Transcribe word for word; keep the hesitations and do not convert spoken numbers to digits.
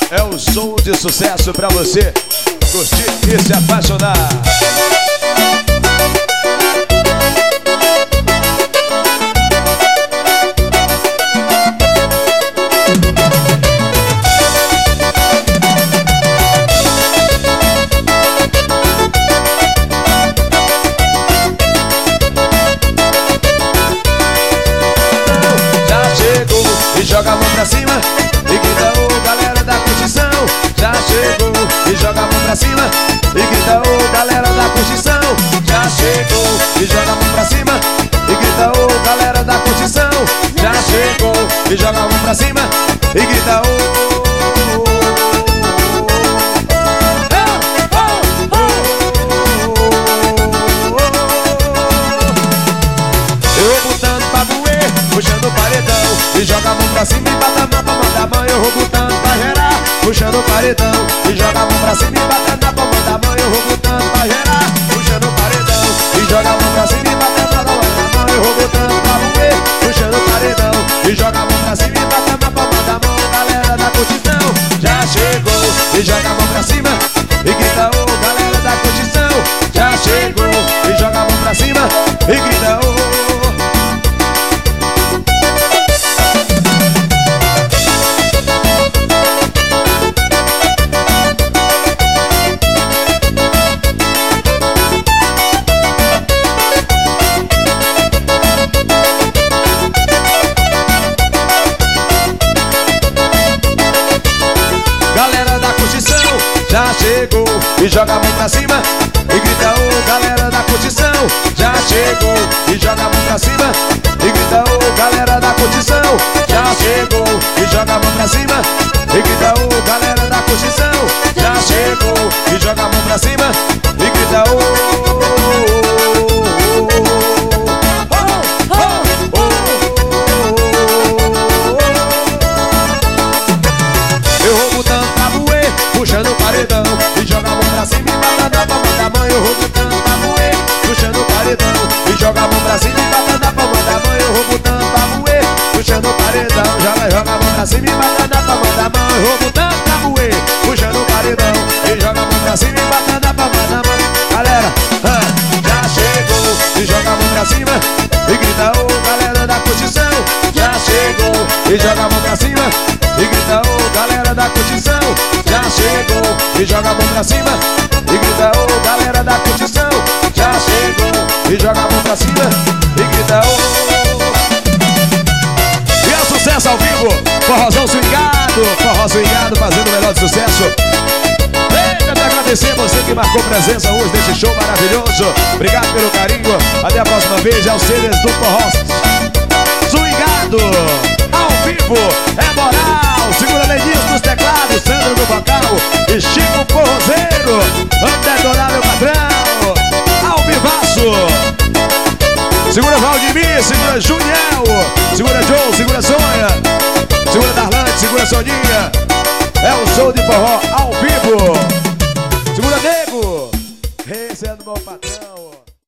É um som de sucesso pra você curtir e se apaixonar. Joga a mão pra cima e grita ô galera da curtição. Já chegou e joga a mão pra cima e grita ô galera da curtição. Já chegou e joga a mão pra cima e grita ô galera da curtição. Já chegou e joga a mão pra cima e grita ô. Eu vou botando pra moer, puxando o paredão e joga a mão pra cima e bata na palma da mão. Eu vou botando pra gerar, puxando o paredão e joga a mão pra cima e bata na palma da mão. Eu vou botando pra gerar, puxando o paredão e joga a mão pra cima e bata na palma da mão. Eu vou botando pra moer, puxando o paredão e joga a mão pra cima e bata na palma da mão. Galera da curtição já chegou e joga a mão pra cima e grita ô galera da curtição. Já chegou e joga a mão pra cima e grita ô. Já chegou e joga a mão pra cima e grita ô galera da curtição. Já chegou e joga a mão pra cima e grita ô galera da curtição. Já chegou e joga a mão pra cima e grita ô galera da curtição. Já chegou e joga a mão pra cima e grita ô. Eu vou botando pra moer, puxando o paredão e joga a mão pra cima e bata na palma da mão. Eu vou botando pra moer, puxando o paredão e joga a mão pra cima e bata na palma da mão. Eu vou botando pra moer, puxando o paredão, joga, joga a mão pra cima e bata na palma da mão. Eu vou botando pra moer, puxando o paredão e joga a mão pra cima e bata na palma da mão. Galera, ah, já chegou e joga a mão pra cima e grita ô galera da curtição. Já chegou e joga a mão pra cima e grita ô galera da curtição. Já chegou e joga a mão pra cima e grita ô galera da curtição. Já chegou e joga a mão pra cima e grita ô. E é sucesso ao vivo, forrozão swingado, forró swingado fazendo o melhor de sucesso. Venha te agradecer você que marcou presença hoje nesse show maravilhoso. Obrigado pelo carinho, até a próxima vez. É o Ceres do Forró swingado ao vivo, é moral. Segura Lenils nos teclados, Sandro no vocal e Chico Forrozeiro. Vamos detonar meu patrão, ao vivaço. Segura Valdemir, segura Juniel, segura Joe, segura Sônia, segura Darlante, segura Soninha. É o show de forró ao